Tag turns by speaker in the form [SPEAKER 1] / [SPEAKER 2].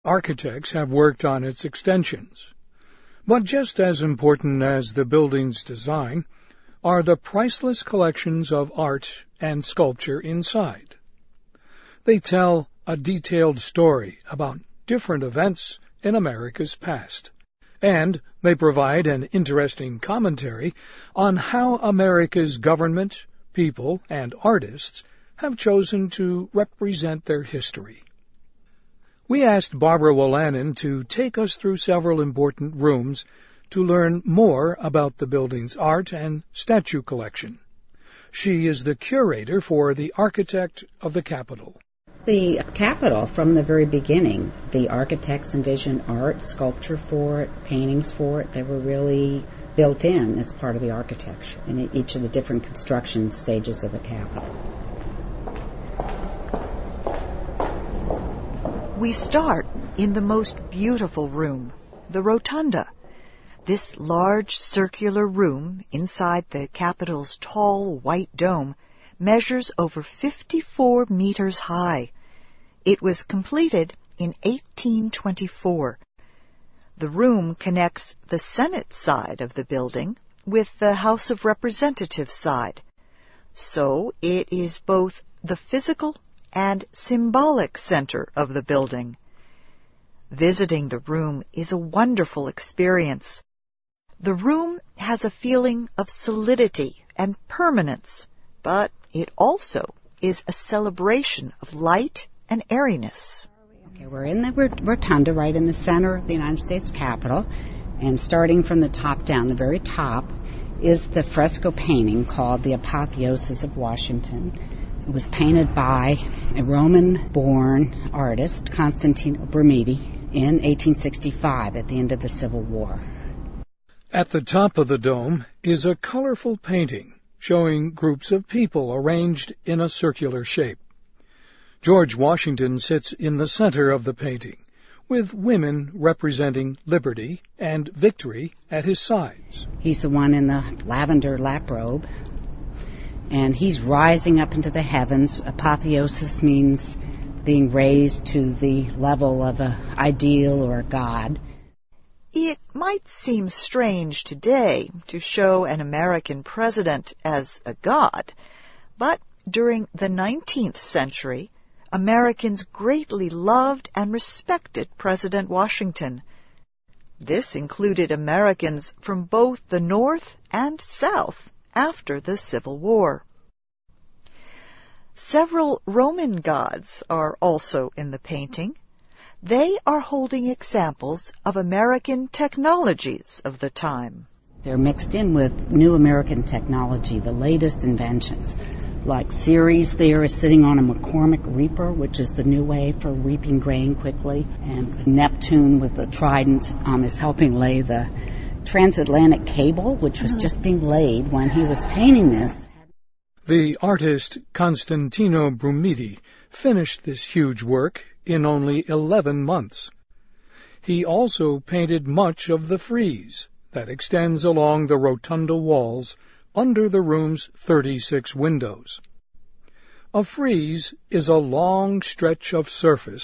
[SPEAKER 1] Architects have worked on its extensions. But just as important as the building's design are the priceless collections of art and sculpture inside. They tell a detailed story about different events in America's past, and they provide an interesting commentary on how America's government, people, and artists have chosen to represent their history. We asked Barbara Wolanin to take us through several important rooms to learn more about the building's art and statue collection. She is the curator for the Architect of the Capitol.
[SPEAKER 2] The Capitol, from the very beginning, the architects envisioned art, sculpture for it, paintings for it. They were really built in as part of the architecture in each of the different construction stages of the Capitol.
[SPEAKER 3] We start in the most beautiful room, the Rotunda. This large circular room inside the Capitol's tall white dome measures over 54 meters high. It was completed in 1824. The room connects the Senate side of the building with the House of Representatives side. So it is both the physical and symbolic center of the building. Visiting the room is a wonderful experience. The room has a feeling of solidity and permanence, but it also is a celebration of light and airiness.
[SPEAKER 2] Okay, we're in the rotunda right in the center of the United States Capitol, and starting from the top down, the very top, is the fresco painting called The Apotheosis of Washington. It was painted by a Roman-born artist, Constantino Brumidi, in 1865 at the end of the Civil War.
[SPEAKER 1] At the top of the dome is a colorful painting showing groups of people arranged in a circular shape. George Washington sits in the center of the painting, with women representing liberty and victory at his sides.
[SPEAKER 2] He's the one in the lavender lap robe, and he's rising up into the heavens. Apotheosis means being raised to the level of an ideal or a god.
[SPEAKER 3] It might seem strange today to show an American president as a god, but during the 19th century, Americans greatly loved and respected President Washington. This included Americans from both the North and South after the Civil War. Several Roman gods are also in the painting. They are holding examples of American technologies of the time.
[SPEAKER 2] They're mixed in with new American technology, the latest inventions. Like Ceres there is sitting on a McCormick reaper, which is the new way for reaping grain quickly. And Neptune with the trident is helping lay the transatlantic cable, which was just being laid when he was painting this.
[SPEAKER 1] The artist Constantino Brumidi finished this huge work in only 11 months. He also painted much of the frieze that extends along the rotunda walls under the room's 36 windows. A frieze is a long stretch of surface